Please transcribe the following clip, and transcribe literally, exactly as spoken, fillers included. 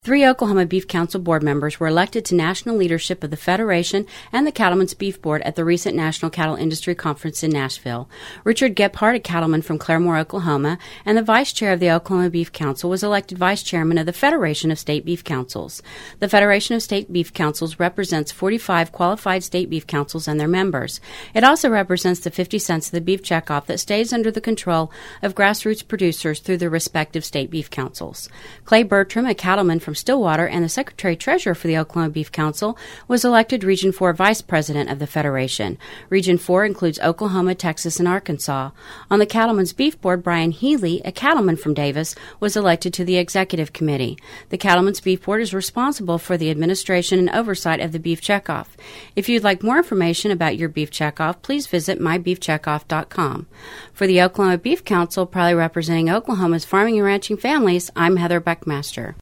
Three Oklahoma Beef Council board members were elected to national leadership of the Federation and the Cattlemen's Beef Board at the recent National Cattle Industry Conference in Nashville. Richard Gephardt, a cattleman from Claremore, Oklahoma, and the vice chair of the Oklahoma Beef Council, was elected vice chairman of the Federation of State Beef Councils. The Federation of State Beef Councils represents forty-five qualified state beef councils and their members. It also represents the fifty cents of the beef checkoff that stays under the control of grassroots producers through their respective state beef councils. Clay Bertram, a cattleman from Stillwater and the Secretary-Treasurer for the Oklahoma Beef Council, was elected Region four Vice President of the Federation. Region four includes Oklahoma, Texas, and Arkansas. On the Cattlemen's Beef Board, Brian Healy, a cattleman from Davis, was elected to the Executive Committee. The Cattlemen's Beef Board is responsible for the administration and oversight of the beef checkoff. If you'd like more information about your beef checkoff, please visit my beef checkoff dot com. For the Oklahoma Beef Council, proudly representing Oklahoma's farming and ranching families, I'm Heather Buckmaster.